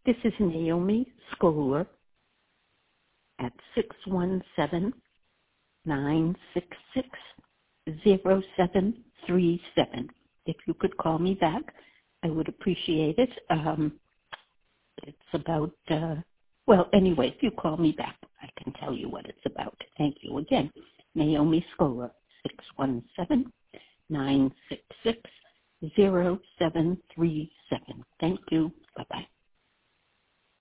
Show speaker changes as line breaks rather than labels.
This is Naomi Scholar at 617-966-0737. If you could call me back, I would appreciate it. It's about, anyway, if you call me back, I can tell you what it's about. Thank you again. Naomi Scholar, 617-966-0737. Thank you. Bye-bye.